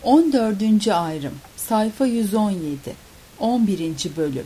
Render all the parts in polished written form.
14. Ayrım Sayfa 117 11. Bölüm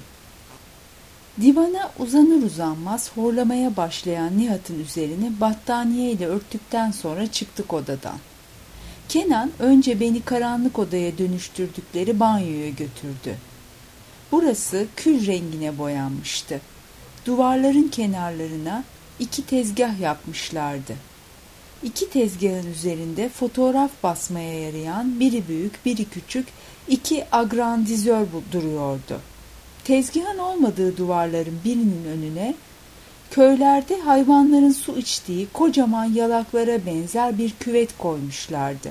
Divana uzanır uzanmaz horlamaya başlayan Nihat'ın üzerini battaniyeyle örttükten sonra çıktık odadan. Kenan önce beni karanlık odaya dönüştürdükleri banyoya götürdü. Burası kül rengine boyanmıştı. Duvarların kenarlarına 2 tezgah yapmışlardı. 2 tezgahın üzerinde fotoğraf basmaya yarayan biri büyük biri küçük 2 agrandizör duruyordu. Tezgahın olmadığı duvarların birinin önüne köylerde hayvanların su içtiği kocaman yalaklara benzer bir küvet koymuşlardı.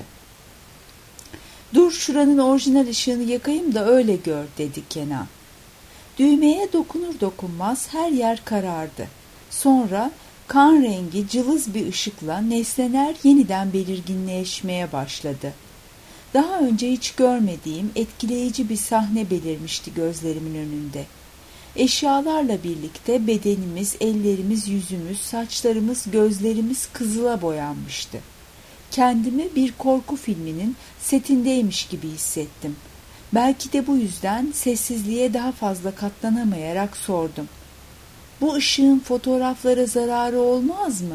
"Dur şuranın orijinal ışığını yakayım da öyle gör," dedi Kenan. Düğmeye dokunur dokunmaz her yer karardı. Sonra kan rengi cılız bir ışıkla nesneler yeniden belirginleşmeye başladı. Daha önce hiç görmediğim etkileyici bir sahne belirmişti gözlerimin önünde. Eşyalarla birlikte bedenimiz, ellerimiz, yüzümüz, saçlarımız, gözlerimiz kızıla boyanmıştı. Kendimi bir korku filminin setindeymiş gibi hissettim. Belki de bu yüzden sessizliğe daha fazla katlanamayarak sordum. "Bu ışığın fotoğraflara zararı olmaz mı?"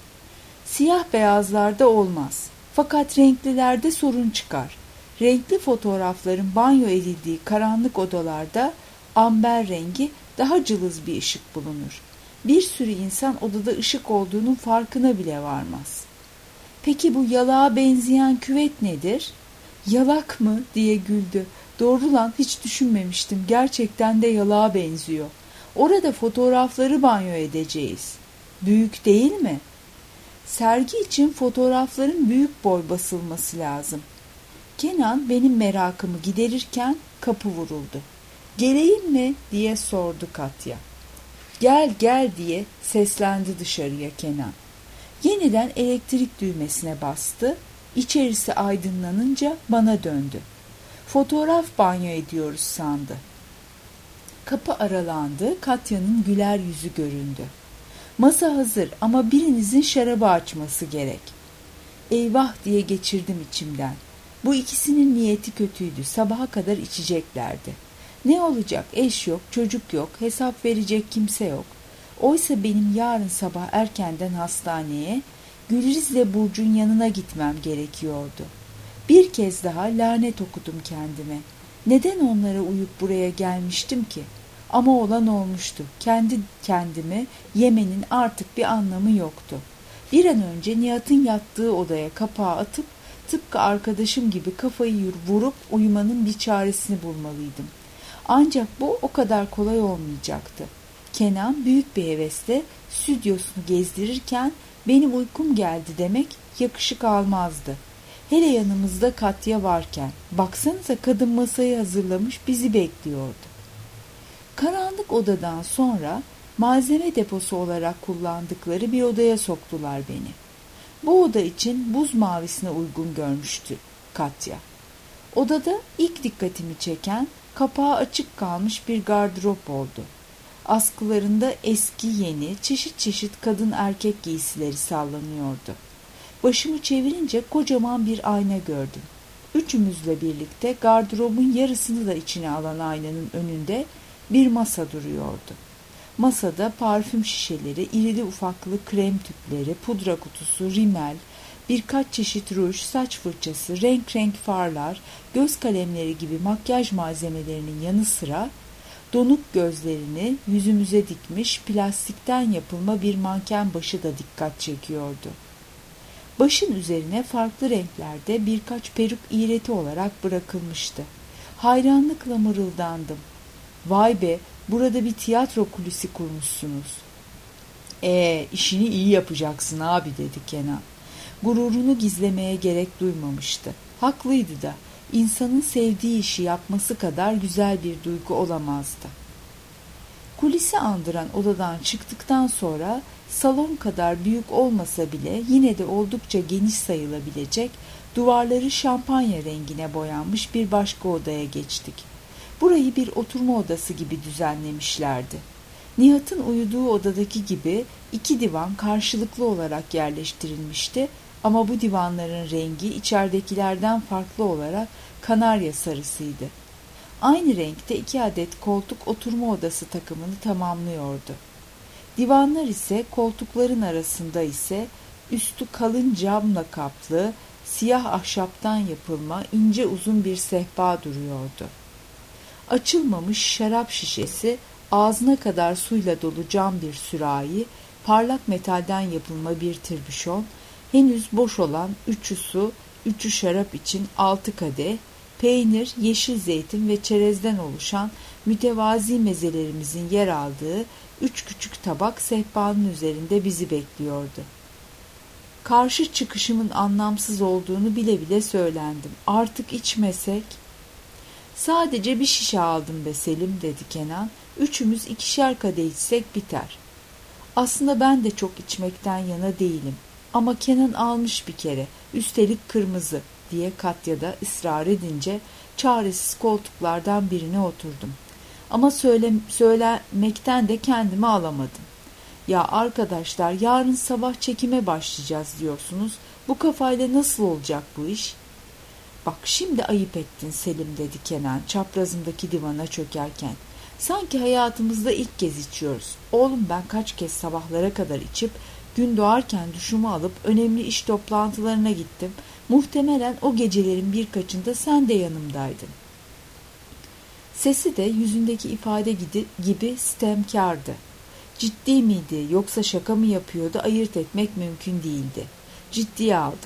"Siyah beyazlarda olmaz. Fakat renklilerde sorun çıkar. Renkli fotoğrafların banyo edildiği karanlık odalarda amber rengi daha cılız bir ışık bulunur. Bir sürü insan odada ışık olduğunun farkına bile varmaz." "Peki bu yalağa benzeyen küvet nedir?" "Yalak mı?" diye güldü. "Doğru lan, hiç düşünmemiştim. Gerçekten de yalağa benziyor. Orada fotoğrafları banyo edeceğiz." "Büyük değil mi?" "Sergi için fotoğrafların büyük boy basılması lazım." Kenan benim merakımı giderirken kapı vuruldu. "Geleyim mi?" diye sordu Katya. "Gel gel," diye seslendi dışarıya Kenan. Yeniden elektrik düğmesine bastı. İçerisi aydınlanınca bana döndü. Fotoğraf banyo ediyoruz sandı. Kapı aralandı, Katya'nın güler yüzü göründü. "Masa hazır ama birinizin şarabı açması gerek." "Eyvah," diye geçirdim içimden. Bu ikisinin niyeti kötüydü, sabaha kadar içeceklerdi. Ne olacak, eş yok, çocuk yok, hesap verecek kimse yok. Oysa benim yarın sabah erkenden hastaneye, Gülriz'le Burcu'nun yanına gitmem gerekiyordu. Bir kez daha lanet okudum kendime. Neden onlara uyup buraya gelmiştim ki? Ama olan olmuştu. Kendi kendimi yemenin artık bir anlamı yoktu. Bir an önce Nihat'ın yattığı odaya kapağı atıp tıpkı arkadaşım gibi kafayı vurup uyumanın bir çaresini bulmalıydım. Ancak bu o kadar kolay olmayacaktı. Kenan büyük bir hevesle stüdyosunu gezdirirken benim uykum geldi demek yakışık almazdı. Hele yanımızda Katya varken, baksanıza kadın masayı hazırlamış bizi bekliyordu. Karanlık odadan sonra malzeme deposu olarak kullandıkları bir odaya soktular beni. Bu oda için buz mavisine uygun görmüştü Katya. Odada ilk dikkatimi çeken kapağı açık kalmış bir gardırop oldu. Askılarında eski yeni çeşit çeşit kadın erkek giysileri sallanıyordu. Başımı çevirince kocaman bir ayna gördüm. Üçümüzle birlikte gardırobun yarısını da içine alan aynanın önünde bir masa duruyordu. Masada parfüm şişeleri, irili ufaklı krem tüpleri, pudra kutusu, rimel, birkaç çeşit ruj, saç fırçası, renk renk farlar, göz kalemleri gibi makyaj malzemelerinin yanı sıra donuk gözlerini yüzümüze dikmiş plastikten yapılma bir manken başı da dikkat çekiyordu. Başın üzerine farklı renklerde birkaç peruk iğreti olarak bırakılmıştı. Hayranlıkla mırıldandım. "Vay be, burada bir tiyatro kulisi kurmuşsunuz." İşini iyi yapacaksın abi," dedi Kenan. Gururunu gizlemeye gerek duymamıştı. Haklıydı da, insanın sevdiği işi yapması kadar güzel bir duygu olamazdı. Kulisi andıran odadan çıktıktan sonra salon kadar büyük olmasa bile yine de oldukça geniş sayılabilecek, duvarları şampanya rengine boyanmış bir başka odaya geçtik. Burayı bir oturma odası gibi düzenlemişlerdi. Nihat'ın uyuduğu odadaki gibi 2 divan karşılıklı olarak yerleştirilmişti Ama bu divanların rengi içeridekilerden farklı olarak kanarya sarısıydı. Aynı renkte 2 adet koltuk oturma odası takımını tamamlıyordu. Divanlar ise koltukların arasında ise üstü kalın camla kaplı, siyah ahşaptan yapılma ince uzun bir sehpa duruyordu. Açılmamış şarap şişesi, ağzına kadar suyla dolu cam bir sürahi, parlak metalden yapılma bir tirbüşon, henüz boş olan 3'ü su, 3'ü şarap için 6 kadeh, peynir, yeşil zeytin ve çerezden oluşan mütevazi mezelerimizin yer aldığı 3 küçük tabak sehpanın üzerinde bizi bekliyordu. Karşı çıkışımın anlamsız olduğunu bile bile söylendim. Artık içmesek? Sadece bir şişe aldım be Selim, dedi Kenan. 3'ümüz 2'şer kadeh içsek biter. Aslında ben de çok içmekten yana değilim. Ama Kenan almış bir kere, üstelik kırmızı, diye Katya da ısrar edince çaresiz koltuklardan birine oturdum. Ama söylemekten de kendimi alamadım. Ya arkadaşlar, yarın sabah çekime başlayacağız diyorsunuz. Bu kafayla nasıl olacak bu iş? Bak şimdi ayıp ettin Selim, dedi Kenan çaprazındaki divana çökerken. Sanki hayatımızda ilk kez içiyoruz. Oğlum, ben kaç kez sabahlara kadar içip gün doğarken duşumu alıp önemli iş toplantılarına gittim. Muhtemelen o gecelerin birkaçında sen de yanımdaydın. Sesi de yüzündeki ifade gibi sitemkardı. Ciddi miydi yoksa şaka mı yapıyordu ayırt etmek mümkün değildi. Ciddiye aldım.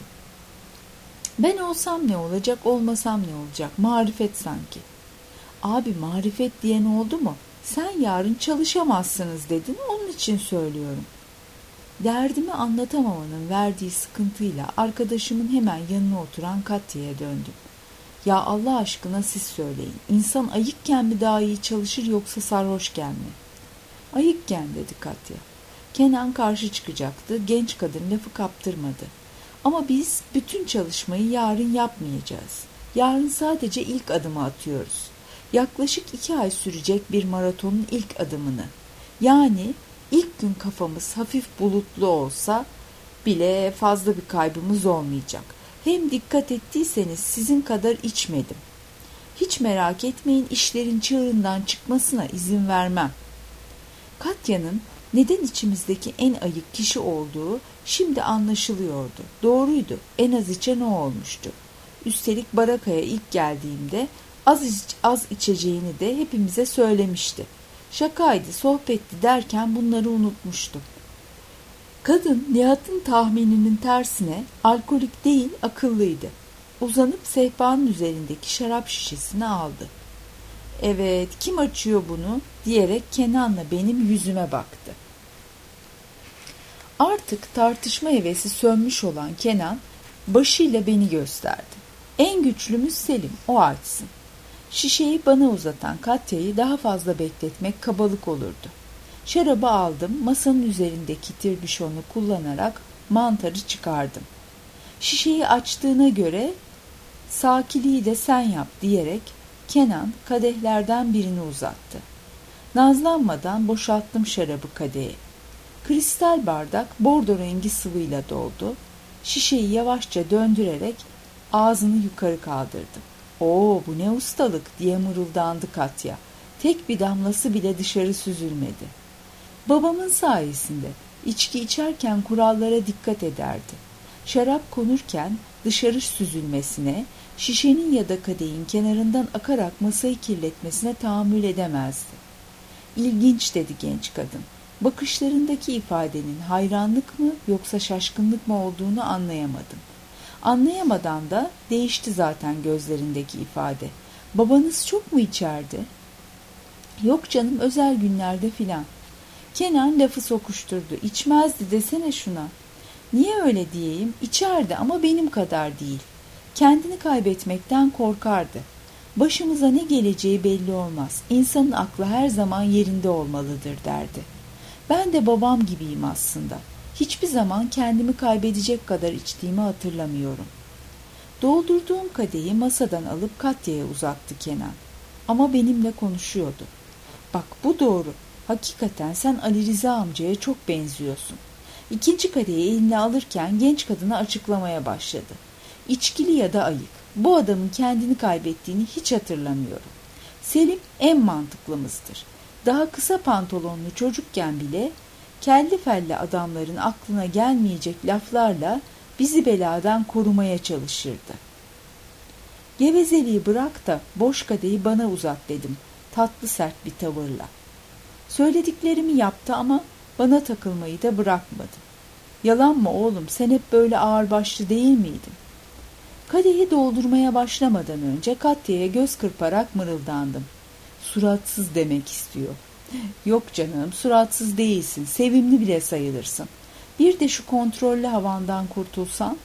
Ben olsam ne olacak, olmasam ne olacak? Marifet sanki. Abi, marifet diyen oldu mu? Sen yarın çalışamazsınız dedin, onun için söylüyorum. Derdimi anlatamamanın verdiği sıkıntıyla arkadaşımın hemen yanına oturan Katya'ya döndüm. Ya Allah aşkına siz söyleyin. İnsan ayıkken mi daha iyi çalışır yoksa sarhoşken mi? Ayıkken, dedi Katya. Kenan karşı çıkacaktı. Genç kadın lafı kaptırmadı. Ama biz bütün çalışmayı yarın yapmayacağız. Yarın sadece ilk adımı atıyoruz. Yaklaşık 2 ay sürecek bir maratonun ilk adımını. Yani ilk gün kafamız hafif bulutlu olsa bile fazla bir kaybımız olmayacak. Hem dikkat ettiyseniz sizin kadar içmedim. Hiç merak etmeyin, işlerin çığırından çıkmasına izin vermem. Katya'nın neden içimizdeki en ayık kişi olduğu şimdi anlaşılıyordu. Doğruydu, en az içen o olmuştu. Üstelik barakaya ilk geldiğimde az içeceğini de hepimize söylemişti. Şakaydı, sohbetti derken bunları unutmuştum. Kadın Nihat'ın tahmininin tersine alkolik değil, akıllıydı. Uzanıp sehpanın üzerindeki şarap şişesini aldı. Evet, kim açıyor bunu diyerek Kenan'la benim yüzüme baktı. Artık tartışma hevesi sönmüş olan Kenan başıyla beni gösterdi. En güçlümüz Selim, o açsın. Şişeyi bana uzatan Katya'yı daha fazla bekletmek kabalık olurdu. Şarabı aldım, masanın üzerindeki tirbüşonu kullanarak mantarı çıkardım. Şişeyi açtığına göre sakiliği de sen yap diyerek Kenan kadehlerden birini uzattı. Nazlanmadan boşalttım şarabı kadehe. Kristal bardak bordo rengi sıvıyla doldu. Şişeyi yavaşça döndürerek ağzını yukarı kaldırdım. "Oo, bu ne ustalık!" diye mırıldandı Katya. Tek bir damlası bile dışarı süzülmedi. Babamın sayesinde içki içerken kurallara dikkat ederdi. Şarap konurken dışarı süzülmesine, şişenin ya da kadehin kenarından akarak masayı kirletmesine tahammül edemezdi. "İlginç," dedi genç kadın. Bakışlarındaki ifadenin hayranlık mı yoksa şaşkınlık mı olduğunu anlayamadım. Anlayamadan da değişti zaten gözlerindeki ifade. "Babanız çok mu içerdi?" "Yok canım, özel günlerde filan." Kenan lafı sokuşturdu. "İçmezdi desene şuna." "Niye öyle diyeyim? İçerdi ama benim kadar değil. Kendini kaybetmekten korkardı. Başımıza ne geleceği belli olmaz. İnsanın aklı her zaman yerinde olmalıdır," derdi. Ben de babam gibiyim aslında. Hiçbir zaman kendimi kaybedecek kadar içtiğimi hatırlamıyorum. Doldurduğum kadehi masadan alıp Katya'ya uzattı Kenan. Ama benimle konuşuyordu. "Bak, bu doğru. Hakikaten sen Ali Rıza amcaya çok benziyorsun. İkinci kadehi eline alırken genç kadına açıklamaya başladı. İçkili ya da ayık. Bu adamın kendini kaybettiğini hiç hatırlamıyorum. Selim en mantıklımızdır. Daha kısa pantolonlu çocukken bile kelli felli adamların aklına gelmeyecek laflarla bizi beladan korumaya çalışırdı. Gevezeliği bırak da boş kadehi bana uzat dedim tatlı sert bir tavırla. Söylediklerimi yaptı ama bana takılmayı da bırakmadı. Yalan mı oğlum, sen hep böyle ağırbaşlı değil miydin? Kadehi doldurmaya başlamadan önce Katya'ya göz kırparak mırıldandım. Suratsız demek istiyor. Yok canım, suratsız değilsin, sevimli bile sayılırsın. Bir de şu kontrollü havandan kurtulsan.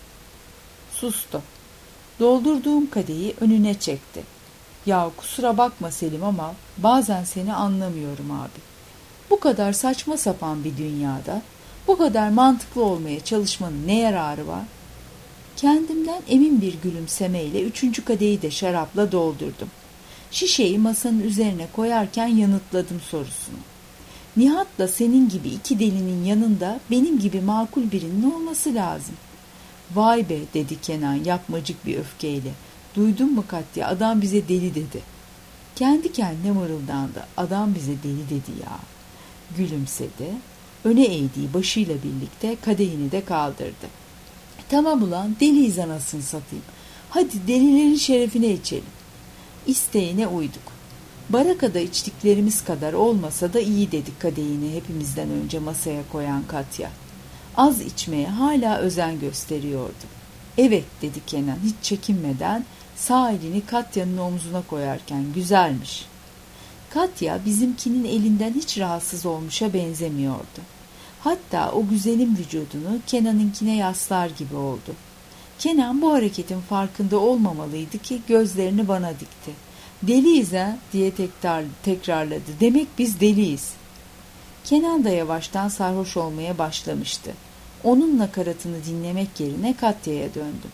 Sustu. Doldurduğum kadehi önüne çekti. Ya kusura bakma Selim ama bazen seni anlamıyorum abi. Bu kadar saçma sapan bir dünyada bu kadar mantıklı olmaya çalışmanın ne yararı var? Kendimden emin bir gülümsemeyle 3. kadehi de şarapla doldurdum. Şişeyi masanın üzerine koyarken yanıtladım sorusunu. Nihat'la senin gibi iki delinin yanında benim gibi makul birinin olması lazım. Vay be dedi Kenan yapmacık bir öfkeyle. Duydun mu Katya, adam bize deli dedi. Kendi kendine mırıldandı. Adam bize deli dedi ya. Gülümsedi. Öne eğdiği başıyla birlikte kadehini de kaldırdı. Tamam ulan, deliyiz anasını satayım. Hadi delilerin şerefine içelim. İsteğine uyduk. Barakada içtiklerimiz kadar olmasa da iyi dedik kadehini hepimizden önce masaya koyan Katya. Az içmeye hala özen gösteriyordu. Evet dedi Kenan hiç çekinmeden sağ elini Katya'nın omzuna koyarken, güzelmiş. Katya bizimkinin elinden hiç rahatsız olmuşa benzemiyordu. Hatta o güzelim vücudunu Kenan'ınkine yaslar gibi oldu. Kenan bu hareketin farkında olmamalıydı ki gözlerini bana dikti. Deliyiz ha diye tekrarladı. Demek biz deliyiz. Kenan da yavaştan sarhoş olmaya başlamıştı. Onun nakaratını dinlemek yerine Katya'ya döndüm.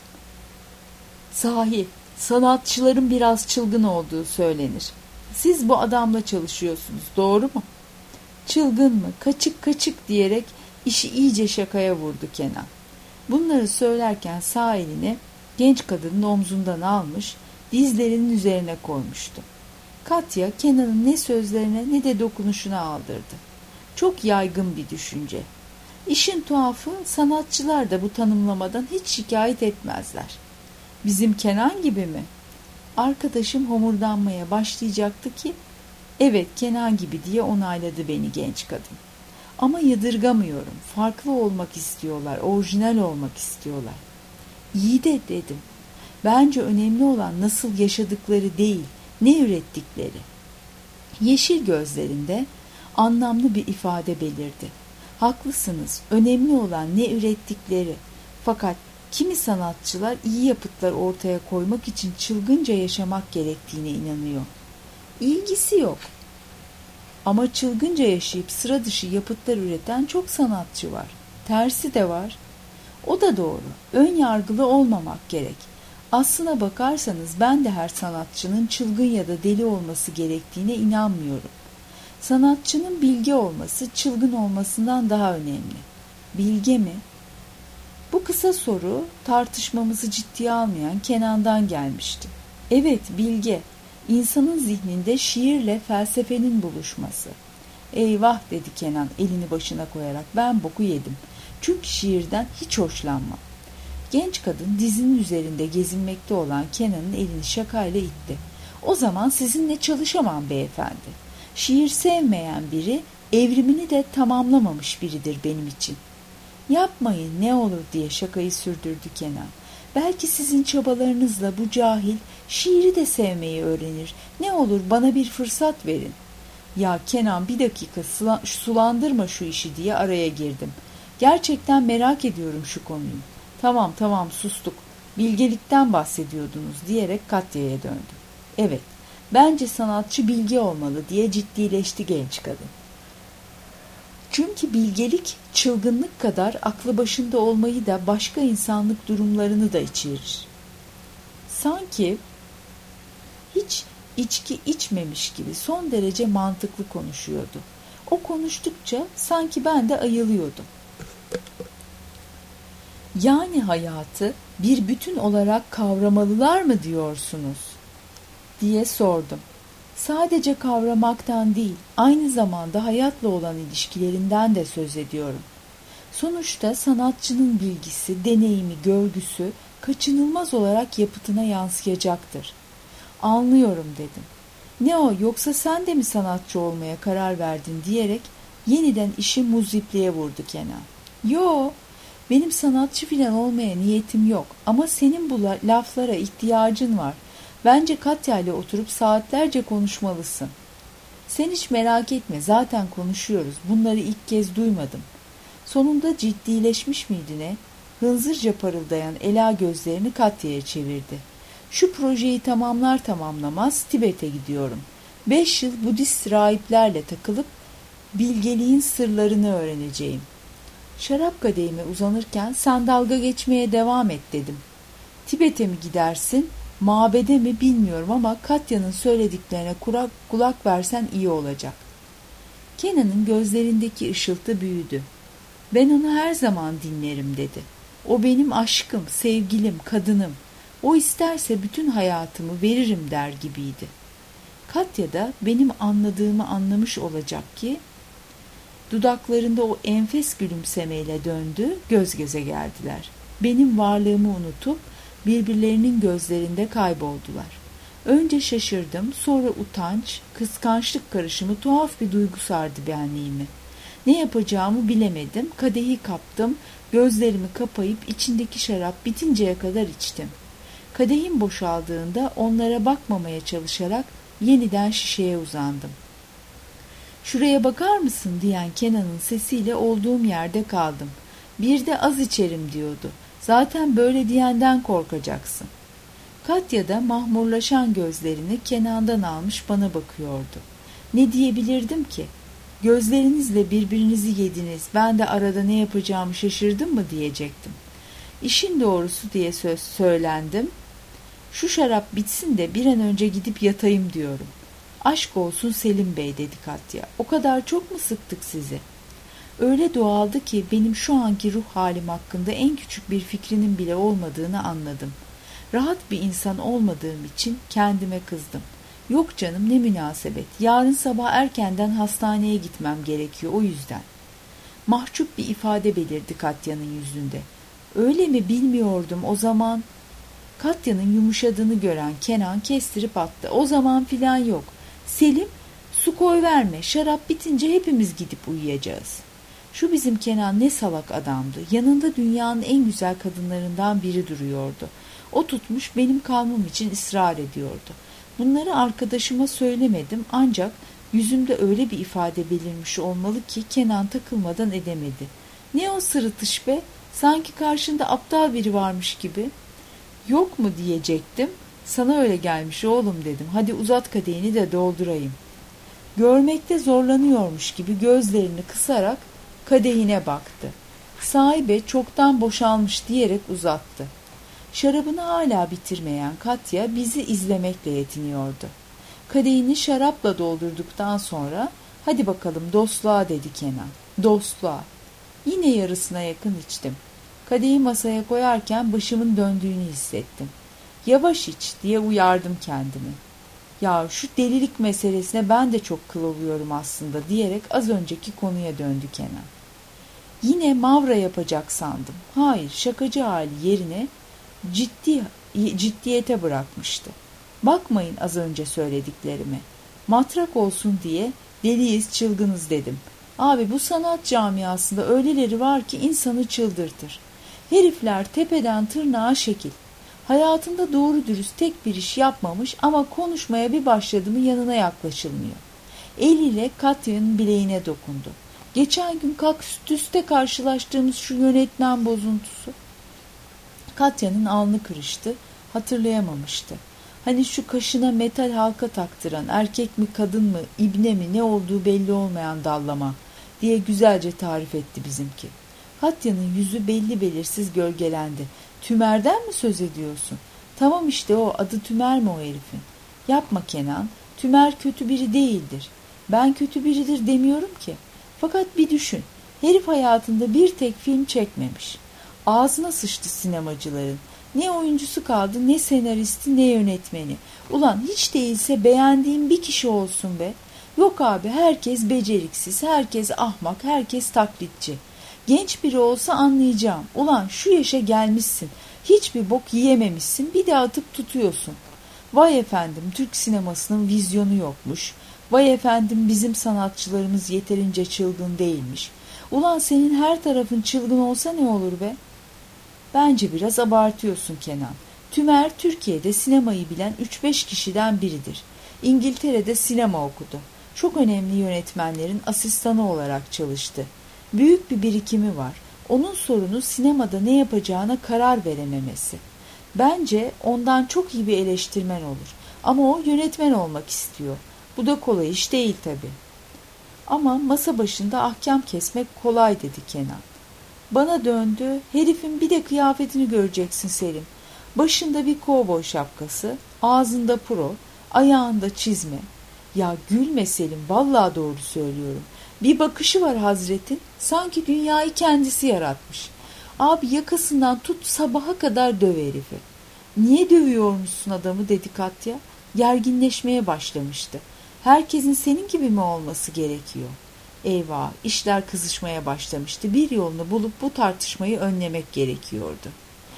Sahi, sanatçıların biraz çılgın olduğu söylenir. Siz bu adamla çalışıyorsunuz, doğru mu? Çılgın mı, kaçık kaçık diyerek işi iyice şakaya vurdu Kenan. Bunları söylerken sağ elini genç kadının omzundan almış, dizlerinin üzerine koymuştu. Katya Kenan'ın ne sözlerine ne de dokunuşuna aldırdı. Çok yaygın bir düşünce. İşin tuhafı sanatçılar da bu tanımlamadan hiç şikayet etmezler. Bizim Kenan gibi mi? Arkadaşım homurdanmaya başlayacaktı ki, evet Kenan gibi diye onayladı beni genç kadın. Ama yadırgamıyorum. Farklı olmak istiyorlar, orijinal olmak istiyorlar. İyi de dedim. Bence önemli olan nasıl yaşadıkları değil, ne ürettikleri. Yeşil gözlerinde anlamlı bir ifade belirdi. Haklısınız, önemli olan ne ürettikleri. Fakat kimi sanatçılar iyi yapıtlar ortaya koymak için çılgınca yaşamak gerektiğine inanıyor. İlgisi yok. Ama çılgınca yaşayıp sıra dışı yapıtlar üreten çok sanatçı var. Tersi de var. O da doğru. Ön yargılı olmamak gerek. Aslına bakarsanız ben de her sanatçının çılgın ya da deli olması gerektiğine inanmıyorum. Sanatçının bilge olması çılgın olmasından daha önemli. Bilge mi? Bu kısa soru tartışmamızı ciddiye almayan Kenan'dan gelmişti. Evet, bilge. İnsanın zihninde şiirle felsefenin buluşması. Eyvah dedi Kenan elini başına koyarak, ben boku yedim. Çünkü şiirden hiç hoşlanmam. Genç kadın dizinin üzerinde gezinmekte olan Kenan'ın elini şakayla itti. O zaman sizinle çalışamam beyefendi. Şiir sevmeyen biri evrimini de tamamlamamış biridir benim için. Yapmayın ne olur diye şakayı sürdürdü Kenan. Belki sizin çabalarınızla bu cahil şiiri de sevmeyi öğrenir. Ne olur bana bir fırsat verin. Ya Kenan bir dakika sulandırma şu işi diye araya girdim. Gerçekten merak ediyorum şu konuyu. Tamam sustuk. Bilgelikten bahsediyordunuz diyerek Katya'ya döndü. Evet, bence sanatçı bilge olmalı diye ciddileşti genç kadın. Çünkü bilgelik çılgınlık kadar aklı başında olmayı da başka insanlık durumlarını da içerir. Sanki hiç içki içmemiş gibi son derece mantıklı konuşuyordu. O konuştukça sanki ben de ayılıyordum. Yani hayatı bir bütün olarak kavramalılar mı diyorsunuz? Diye sordum. Sadece kavramaktan değil, aynı zamanda hayatla olan ilişkilerinden de söz ediyorum. Sonuçta sanatçının bilgisi, deneyimi, görgüsü kaçınılmaz olarak yapıtına yansıyacaktır. Anlıyorum dedim. Ne o, yoksa sen de mi sanatçı olmaya karar verdin diyerek yeniden işi muzipliğe vurdu Kenan. Yo, benim sanatçı filan olmaya niyetim yok ama senin bu laflara ihtiyacın var. Bence Katya ile oturup saatlerce konuşmalısın. Sen hiç merak etme, zaten konuşuyoruz. Bunları ilk kez duymadım. Sonunda ciddileşmiş miydi ne? Hınzırca parıldayan ela gözlerini Katya'ya çevirdi. Şu projeyi tamamlar tamamlamaz Tibet'e gidiyorum. 5 yıl Budist rahiplerle takılıp bilgeliğin sırlarını öğreneceğim. Şarap kadehime uzanırken sen dalga geçmeye devam et dedim. Tibet'e mi gidersin, mabede mi bilmiyorum ama Katya'nın söylediklerine kulak versen iyi olacak. Kenan'ın gözlerindeki ışıltı büyüdü. Ben onu her zaman dinlerim dedi. O benim aşkım, sevgilim, kadınım. O isterse bütün hayatımı veririm der gibiydi. Katya da benim anladığımı anlamış olacak ki, dudaklarında o enfes gülümsemeyle döndü, göz göze geldiler. Benim varlığımı unutup birbirlerinin gözlerinde kayboldular. Önce şaşırdım, sonra utanç, kıskançlık karışımı tuhaf bir duygu sardı benliğimi. Ne yapacağımı bilemedim, kadehi kaptım, gözlerimi kapayıp içindeki şarap bitinceye kadar içtim. Kadehim boşaldığında onlara bakmamaya çalışarak yeniden şişeye uzandım. Şuraya bakar mısın diyen Kenan'ın sesiyle olduğum yerde kaldım. Bir de az içerim diyordu. Zaten böyle diyenden korkacaksın. Katya da mahmurlaşan gözlerini Kenan'dan almış bana bakıyordu. Ne diyebilirdim ki? Gözlerinizle birbirinizi yediniz, ben de arada ne yapacağımı şaşırdım mı diyecektim. İşin doğrusu diye söylendim. Şu şarap bitsin de bir an önce gidip yatayım diyorum. Aşk olsun Selim Bey dedi Katya. O kadar çok mu sıktık sizi? Öyle doğaldı ki benim şu anki ruh halim hakkında en küçük bir fikrinin bile olmadığını anladım. Rahat bir insan olmadığım için kendime kızdım. Yok canım, ne münasebet. Yarın sabah erkenden hastaneye gitmem gerekiyor o yüzden. Mahcup bir ifade belirdi Katya'nın yüzünde. Öyle mi, bilmiyordum o zaman. Katya'nın yumuşadığını gören Kenan kestirip attı. O zaman filan yok. Selim, su koy verme. Şarap bitince hepimiz gidip uyuyacağız. Şu bizim Kenan ne salak adamdı. Yanında dünyanın en güzel kadınlarından biri duruyordu. O tutmuş benim kalmam için ısrar ediyordu. Bunları arkadaşıma söylemedim ancak yüzümde öyle bir ifade belirmiş olmalı ki Kenan takılmadan edemedi. Ne o sırıtış be? Sanki karşında aptal biri varmış gibi. Yok mu diyecektim. Sana öyle gelmiş oğlum dedim. Hadi uzat kadehini de doldurayım. Görmekte zorlanıyormuş gibi gözlerini kısarak kadehine baktı. Sahibe çoktan boşalmış diyerek uzattı. Şarabını hala bitirmeyen Katya bizi izlemekle yetiniyordu. Kadehini şarapla doldurduktan sonra hadi bakalım dostluğa dedi Kenan. Dostluğa. Yine yarısına yakın içtim. Kadehi masaya koyarken başımın döndüğünü hissettim. Yavaş iç diye uyardım kendimi. Ya şu delilik meselesine ben de çok kıl oluyorum aslında diyerek az önceki konuya döndü Kenan. Yine mavra yapacak sandım. Hayır, şakacı hali yerine ciddiyete bırakmıştı. Bakmayın az önce söylediklerime. Matrak olsun diye deliyiz, çılgınız dedim. Abi bu sanat camiasında öyleleri var ki insanı çıldırtır. Herifler tepeden tırnağa şekil. Hayatında doğru dürüst tek bir iş yapmamış ama konuşmaya bir başladı mı yanına yaklaşılmıyor. Eliyle Katya'nın bileğine dokundu. Geçen gün kaktüste karşılaştığımız şu yönetmen bozuntusu. Katya'nın alnı kırıştı, hatırlayamamıştı. Hani şu kaşına metal halka taktıran, erkek mi kadın mı, ibne mi ne olduğu belli olmayan dallama diye güzelce tarif etti bizimki. Katya'nın yüzü belli belirsiz gölgelendi. Tümer'den mi söz ediyorsun? Tamam işte o, adı Tümer mi o herifin? Yapma Kenan, Tümer kötü biri değildir. Ben kötü biridir demiyorum ki. Fakat bir düşün, herif hayatında bir tek film çekmemiş. Ağzına sıçtı sinemacıların. Ne oyuncusu kaldı, ne senaristi, ne yönetmeni. Ulan hiç değilse beğendiğim bir kişi olsun be. Yok abi, herkes beceriksiz, herkes ahmak, herkes taklitçi. Genç biri olsa anlayacağım. Ulan şu yaşa gelmişsin, hiçbir bok yiyememişsin, bir de atıp tutuyorsun. Vay efendim, Türk sinemasının vizyonu yokmuş. Vay efendim, bizim sanatçılarımız yeterince çılgın değilmiş. Ulan senin her tarafın çılgın olsa ne olur be? Bence biraz abartıyorsun Kenan. Tümer Türkiye'de sinemayı bilen 3-5 kişiden biridir. İngiltere'de sinema okudu. Çok önemli yönetmenlerin asistanı olarak çalıştı. Büyük bir birikimi var. Onun sorunu sinemada ne yapacağına karar verememesi. Bence ondan çok iyi bir eleştirmen olur. Ama o yönetmen olmak istiyor. Bu da kolay iş değil tabii. Ama masa başında ahkam kesmek kolay dedi Kenan. Bana döndü. Herifin bir de kıyafetini göreceksin Selim. Başında bir kovboy şapkası, ağzında puro, ayağında çizme. Ya gülme Selim, vallahi doğru söylüyorum. Bir bakışı var Hazret'in, sanki dünyayı kendisi yaratmış. Abi yakasından tut sabaha kadar döv herifi. Niye dövüyormuşsun adamı dedi Katya. Gerginleşmeye başlamıştı. Herkesin senin gibi mi olması gerekiyor? Eyvah, işler kızışmaya başlamıştı. Bir yolunu bulup bu tartışmayı önlemek gerekiyordu.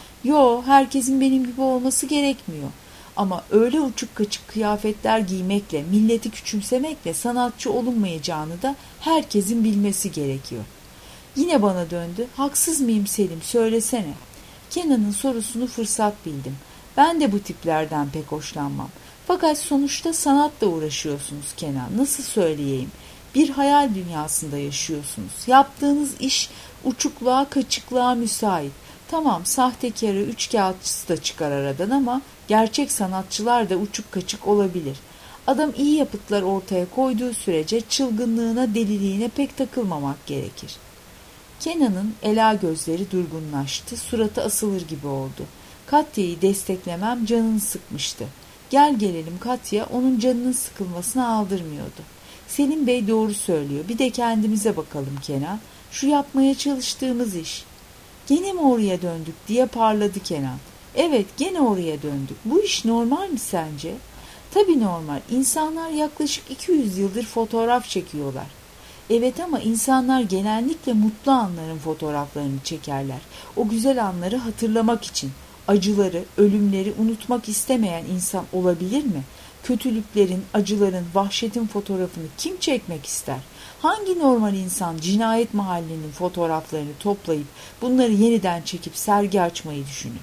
Yo, herkesin benim gibi olması gerekmiyor. Ama öyle uçuk kaçık kıyafetler giymekle, milleti küçümsemekle sanatçı olunmayacağını da herkesin bilmesi gerekiyor. Yine bana döndü. Haksız mıyım Selim, söylesene. Kenan'ın sorusunu fırsat bildim. Ben de bu tiplerden pek hoşlanmam. Fakat sonuçta sanatla uğraşıyorsunuz Kenan. Nasıl söyleyeyim? Bir hayal dünyasında yaşıyorsunuz. Yaptığınız iş uçukluğa, kaçıklığa müsait. Tamam, sahtekarı, üçkağıtçısı da çıkar aradan ama gerçek sanatçılar da uçuk kaçık olabilir. Adam iyi yapıtlar ortaya koyduğu sürece çılgınlığına, deliliğine pek takılmamak gerekir. Kenan'ın ela gözleri durgunlaştı, suratı asılır gibi oldu. Katya'yı desteklemem canını sıkmıştı. Gel gelelim Katya onun canının sıkılmasını aldırmıyordu. Selim Bey doğru söylüyor. Bir de kendimize bakalım Kenan. Şu yapmaya çalıştığımız iş. Gene mi oraya döndük diye parladı Kenan. Evet, gene oraya döndük. Bu iş normal mi sence? Tabii normal. İnsanlar yaklaşık 200 yıldır fotoğraf çekiyorlar. Evet ama insanlar genellikle mutlu anların fotoğraflarını çekerler. O güzel anları hatırlamak için. Acıları, ölümleri unutmak istemeyen insan olabilir mi? Kötülüklerin, acıların, vahşetin fotoğrafını kim çekmek ister? Hangi normal insan cinayet mahallinin fotoğraflarını toplayıp bunları yeniden çekip sergi açmayı düşünür?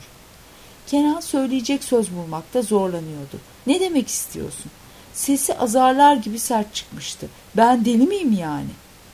Kenan söyleyecek söz bulmakta zorlanıyordu. Ne demek istiyorsun? Sesi azarlar gibi sert çıkmıştı. Ben deli miyim yani?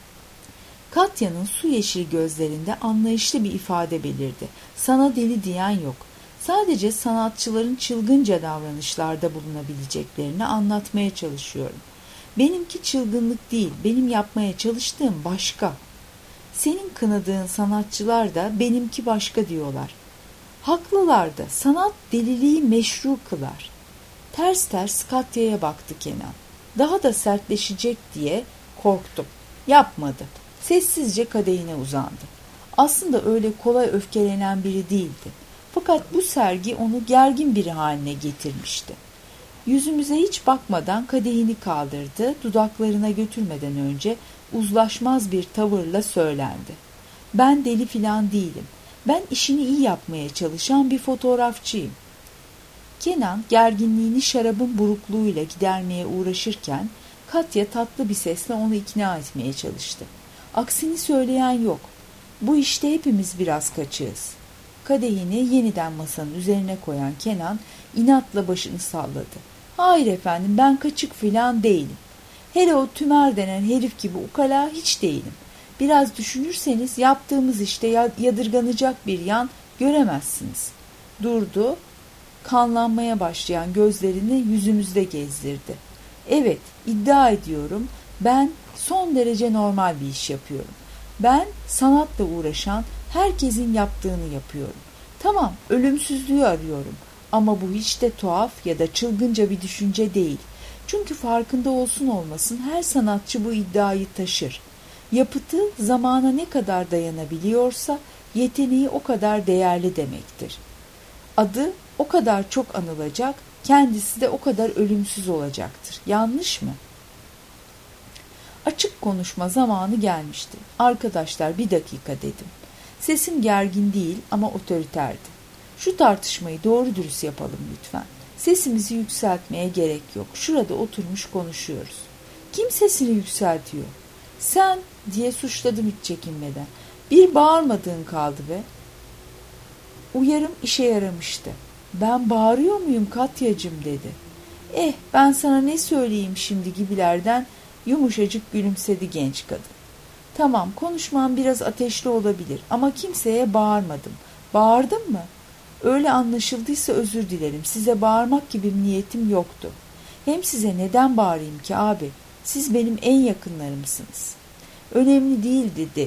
Katya'nın su yeşil gözlerinde anlayışlı bir ifade belirdi. Sana deli diyen yok. Sadece sanatçıların çılgınca davranışlarda bulunabileceklerini anlatmaya çalışıyorum. Benimki çılgınlık değil, benim yapmaya çalıştığım başka. Senin kınadığın sanatçılar da benimki başka diyorlar. Haklılar da, sanat deliliği meşru kılar. Ters ters Katya'ya baktı Kenan. Daha da sertleşecek diye korktum. Yapmadı. Sessizce kadehine uzandı. Aslında öyle kolay öfkelenen biri değildi. Fakat bu sergi onu gergin biri haline getirmişti. Yüzümüze hiç bakmadan kadehini kaldırdı, dudaklarına götürmeden önce uzlaşmaz bir tavırla söylendi. Ben deli filan değilim. Ben işini iyi yapmaya çalışan bir fotoğrafçıyım. Kenan gerginliğini şarabın burukluğuyla gidermeye uğraşırken Katya tatlı bir sesle onu ikna etmeye çalıştı. Aksini söyleyen yok. Bu işte hepimiz biraz kaçığız. Kadehini yeniden masanın üzerine koyan Kenan inatla başını salladı. Hayır efendim, ben kaçık filan değilim. Hele o Tümer denen herif gibi ukala hiç değilim. Biraz düşünürseniz yaptığımız işte yadırganacak bir yan göremezsiniz. Durdu, kanlanmaya başlayan gözlerini yüzümüzde gezdirdi. Evet, iddia ediyorum, ben son derece normal bir iş yapıyorum. Ben sanatla uğraşan herkesin yaptığını yapıyorum. Tamam, ölümsüzlüğü arıyorum. Ama bu hiç de tuhaf ya da çılgınca bir düşünce değil. Çünkü farkında olsun olmasın her sanatçı bu iddiayı taşır. Yapıtı zamana ne kadar dayanabiliyorsa yeteneği o kadar değerli demektir. Adı o kadar çok anılacak, kendisi de o kadar ölümsüz olacaktır. Yanlış mı? Açık konuşma zamanı gelmişti. Arkadaşlar, bir dakika dedim. Sesim gergin değil ama otoriterdi. Şu tartışmayı doğru dürüst yapalım lütfen. Sesimizi yükseltmeye gerek yok. Şurada oturmuş konuşuyoruz. Kim sesini yükseltiyor? Sen diye suçladım hiç çekinmeden. Bir bağırmadığın kaldı be. Uyarım işe yaramıştı. Ben bağırıyor muyum Katyacığım dedi. Ben sana ne söyleyeyim şimdi gibilerden yumuşacık gülümsedi genç kadın. Tamam, konuşmam biraz ateşli olabilir ama kimseye bağırmadım. Bağırdım mı? Öyle anlaşıldıysa özür dilerim. Size bağırmak gibi bir niyetim yoktu. Hem size neden bağırayım ki abi? Siz benim en yakınlarımsınız. Önemli değil dedi.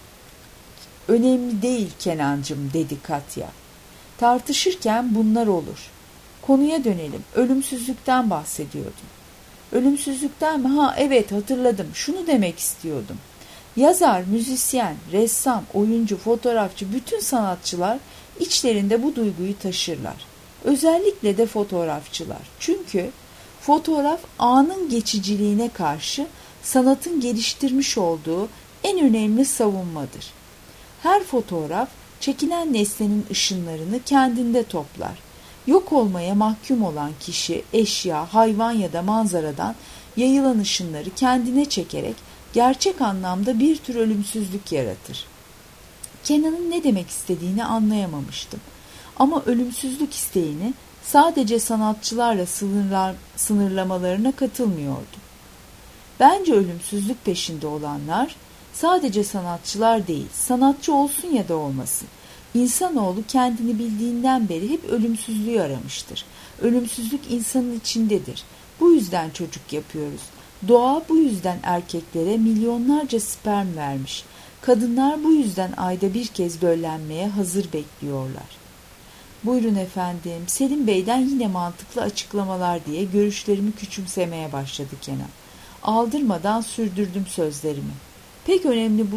Önemli değil Kenancığım dedi Katya. Tartışırken bunlar olur. Konuya dönelim. Ölümsüzlükten bahsediyordum. Ölümsüzlükten mi? Evet, hatırladım. Şunu demek istiyordum. Yazar, müzisyen, ressam, oyuncu, fotoğrafçı, bütün sanatçılar içlerinde bu duyguyu taşırlar. Özellikle de fotoğrafçılar. Çünkü fotoğraf anın geçiciliğine karşı sanatın geliştirmiş olduğu en önemli savunmadır. Her fotoğraf çekilen nesnenin ışınlarını kendinde toplar. Yok olmaya mahkum olan kişi, eşya, hayvan ya da manzaradan yayılan ışınları kendine çekerek gerçek anlamda bir tür ölümsüzlük yaratır. Kenan'ın ne demek istediğini anlayamamıştım. Ama ölümsüzlük isteğini sadece sanatçılarla sınırlamalarına katılmıyordum. Bence ölümsüzlük peşinde olanlar sadece sanatçılar değil, sanatçı olsun ya da olmasın. İnsanoğlu kendini bildiğinden beri hep ölümsüzlüğü aramıştır. Ölümsüzlük insanın içindedir. Bu yüzden çocuk yapıyoruz. Doğa bu yüzden erkeklere milyonlarca sperm vermiş. Kadınlar bu yüzden ayda bir kez döllenmeye hazır bekliyorlar. Buyurun efendim, Selim Bey'den yine mantıklı açıklamalar diye görüşlerimi küçümsemeye başladı Kenan. Aldırmadan sürdürdüm sözlerimi. Peki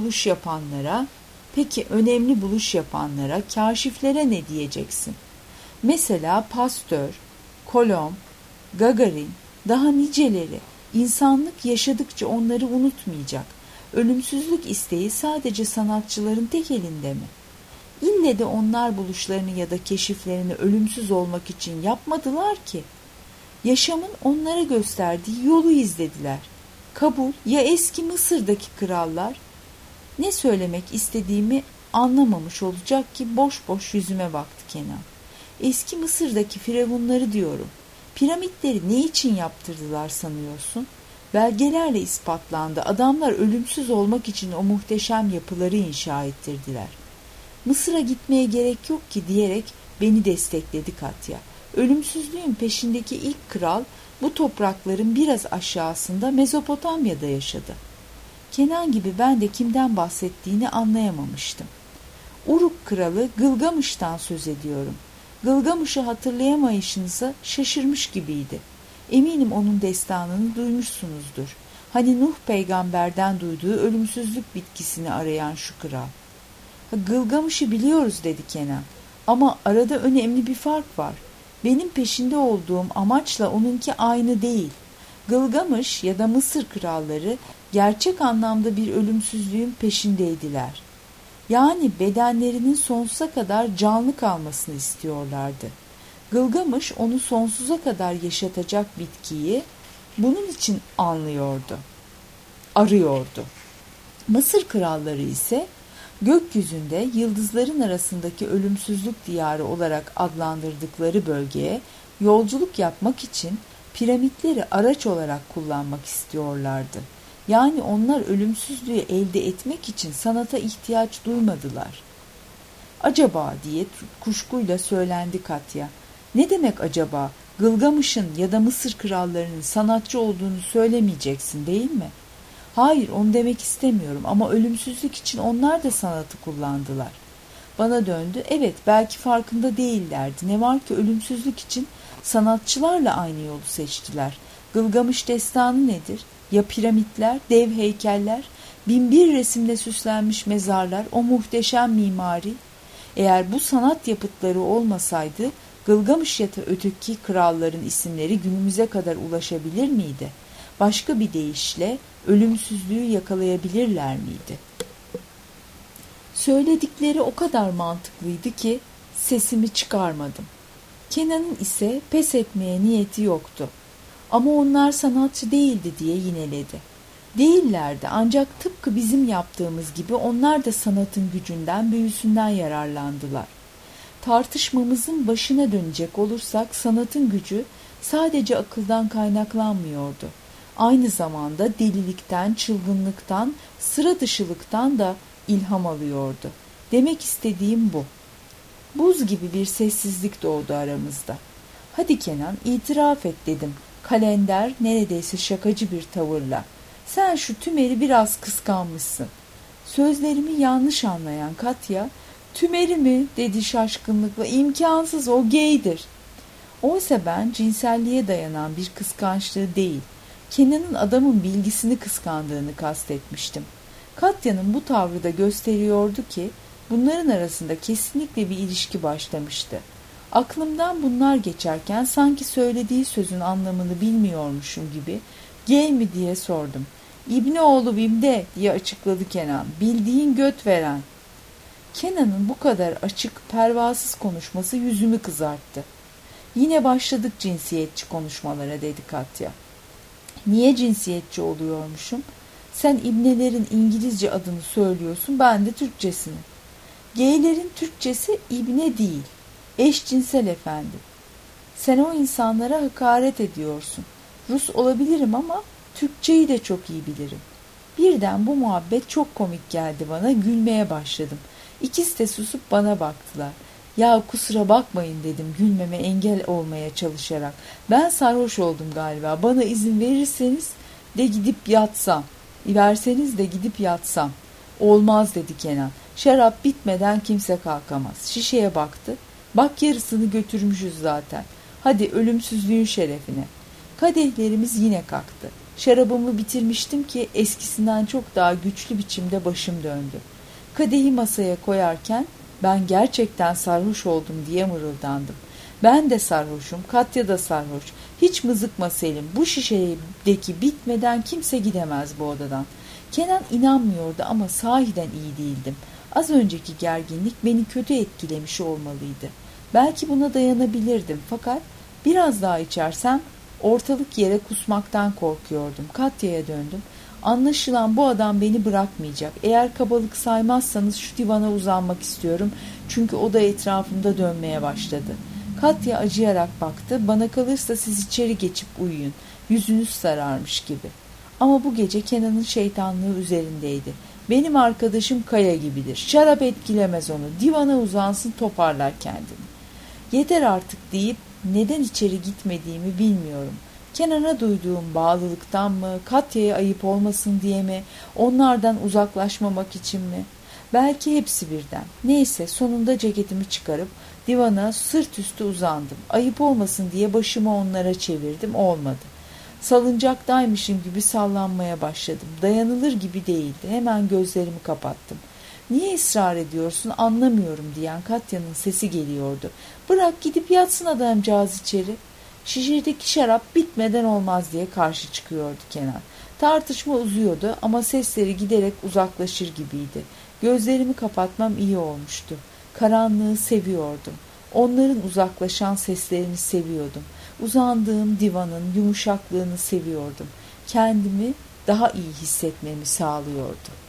önemli buluş yapanlara, kaşiflere ne diyeceksin? Mesela Pasteur, Kolomb, Gagarin, daha niceleri. İnsanlık yaşadıkça onları unutmayacak. Ölümsüzlük isteği sadece sanatçıların tek elinde mi? İlle de onlar buluşlarını ya da keşiflerini ölümsüz olmak için yapmadılar ki. Yaşamın onlara gösterdiği yolu izlediler. Kabul ya eski Mısır'daki krallar? Ne söylemek istediğimi anlamamış olacak ki boş boş yüzüme baktı Kenan. Eski Mısır'daki firavunları diyorum. Piramitleri ne için yaptırdılar sanıyorsun? Belgelerle ispatlandı. Adamlar ölümsüz olmak için o muhteşem yapıları inşa ettirdiler. Mısır'a gitmeye gerek yok ki diyerek beni destekledi Katya. Ölümsüzlüğün peşindeki ilk kral bu toprakların biraz aşağısında Mezopotamya'da yaşadı. Kenan gibi ben de kimden bahsettiğini anlayamamıştım. Uruk kralı Gılgamış'tan söz ediyorum. Gılgamış'ı hatırlayamayışınıza şaşırmış gibiydi. Eminim onun destanını duymuşsunuzdur. Hani Nuh peygamberden duyduğu ölümsüzlük bitkisini arayan şu kral. Gılgamış'ı biliyoruz dedi Kenan. Ama arada önemli bir fark var. Benim peşinde olduğum amaçla onunki aynı değil. Gılgamış ya da Mısır kralları gerçek anlamda bir ölümsüzlüğün peşindeydiler. Yani bedenlerinin sonsuza kadar canlı kalmasını istiyorlardı. Gılgamış onu sonsuza kadar yaşatacak bitkiyi bunun için arıyordu. Mısır kralları ise gökyüzünde yıldızların arasındaki ölümsüzlük diyarı olarak adlandırdıkları bölgeye yolculuk yapmak için piramitleri araç olarak kullanmak istiyorlardı. Yani onlar ölümsüzlüğü elde etmek için sanata ihtiyaç duymadılar. Acaba diye kuşkuyla söylendi Katya. Ne demek acaba? Gılgamış'ın ya da Mısır krallarının sanatçı olduğunu söylemeyeceksin değil mi? Hayır, onu demek istemiyorum ama ölümsüzlük için onlar da sanatı kullandılar. Bana döndü. Evet, belki farkında değillerdi. Ne var ki ölümsüzlük için sanatçılarla aynı yolu seçtiler. Gılgamış destanı nedir? Ya piramitler, dev heykeller? Binbir resimle süslenmiş mezarlar, o muhteşem mimari. Eğer bu sanat yapıtları olmasaydı Gılgamış ya da öteki kralların isimleri günümüze kadar ulaşabilir miydi? Başka bir deyişle ölümsüzlüğü yakalayabilirler miydi? Söyledikleri o kadar mantıklıydı ki sesimi çıkarmadım. Kenan'ın ise pes etmeye niyeti yoktu. Ama onlar sanatçı değildi diye yineledi. Değillerdi, ancak tıpkı bizim yaptığımız gibi onlar da sanatın gücünden, büyüsünden yararlandılar. Tartışmamızın başına dönecek olursak sanatın gücü sadece akıldan kaynaklanmıyordu. Aynı zamanda delilikten, çılgınlıktan, sıra dışılıktan da ilham alıyordu. Demek istediğim bu. Buz gibi bir sessizlik doğdu aramızda. Hadi Kenan, itiraf et dedim. Kalender neredeyse şakacı bir tavırla. Sen şu Tümer'i biraz kıskanmışsın. Sözlerimi yanlış anlayan Katya, Tümer'i mi dedi şaşkınlıkla, imkansız, o gaydir. Oysa ben cinselliğe dayanan bir kıskançlığı değil, Kenan'ın adamın bilgisini kıskandığını kastetmiştim. Katya'nın bu tavrı da gösteriyordu ki bunların arasında kesinlikle bir ilişki başlamıştı. Aklımdan bunlar geçerken sanki söylediği sözün anlamını bilmiyormuşum gibi gay mi diye sordum. İbnioğlu Bim'de diye açıkladı Kenan. Bildiğin göt veren. Kenan'ın bu kadar açık, pervasız konuşması yüzümü kızarttı. Yine başladık cinsiyetçi konuşmalara dedi Katya. Niye cinsiyetçi oluyormuşum? Sen ibnelerin İngilizce adını söylüyorsun, ben de Türkçesini. Geylerin Türkçesi ibne değil, eşcinsel efendim. Sen o insanlara hakaret ediyorsun. Rus olabilirim ama Türkçeyi de çok iyi bilirim. Birden bu muhabbet çok komik geldi bana, gülmeye başladım. İkisi de susup bana baktılar. Ya kusura bakmayın dedim gülmeme engel olmaya çalışarak. Ben sarhoş oldum galiba, bana izin verirseniz de gidip yatsam. Verseniz de gidip yatsam. Olmaz dedi Kenan. Şarap bitmeden kimse kalkamaz. Şişeye baktı. Bak yarısını götürmüşüz zaten. Hadi ölümsüzlüğün şerefine. Kadehlerimiz yine kalktı. Şarabımı bitirmiştim ki eskisinden çok daha güçlü biçimde başım döndü. Kadehi masaya koyarken ben gerçekten sarhoş oldum diye mırıldandım. Ben de sarhoşum, Katya da sarhoş. Hiç mızıkma Selim, bu şişedeki bitmeden kimse gidemez bu odadan. Kenan inanmıyordu ama sahiden iyi değildim. Az önceki gerginlik beni kötü etkilemiş olmalıydı. Belki buna dayanabilirdim fakat biraz daha içersem ortalık yere kusmaktan korkuyordum. Katya'ya döndüm. Anlaşılan bu adam beni bırakmayacak. Eğer kabalık saymazsanız şu divana uzanmak istiyorum. Çünkü oda etrafımda dönmeye başladı. Katya acıyarak baktı. Bana kalırsa siz içeri geçip uyuyun. Yüzünüz sararmış gibi. Ama bu gece Kenan'ın şeytanlığı üzerindeydi. Benim arkadaşım kaya gibidir. Şarap etkilemez onu. Divana uzansın, toparlar kendini. Yeter artık deyip neden içeri gitmediğimi bilmiyorum. Kenan'a duyduğum bağlılıktan mı, Katya'ya ayıp olmasın diye mi, onlardan uzaklaşmamak için mi? Belki hepsi birden. Neyse sonunda ceketimi çıkarıp divana sırt üstü uzandım. Ayıp olmasın diye başımı onlara çevirdim, olmadı. Salıncakdaymışım gibi sallanmaya başladım. Dayanılır gibi değildi. Hemen gözlerimi kapattım. Niye ısrar ediyorsun anlamıyorum diyen Katya'nın sesi geliyordu. Bırak gidip yatsın adamcağız içeri. Şişedeki şarap bitmeden olmaz diye karşı çıkıyordu Kenan. Tartışma uzuyordu ama sesleri giderek uzaklaşır gibiydi. Gözlerimi kapatmam iyi olmuştu. Karanlığı seviyordum. Onların uzaklaşan seslerini seviyordum. Uzandığım divanın yumuşaklığını seviyordum. Kendimi daha iyi hissetmemi sağlıyordu.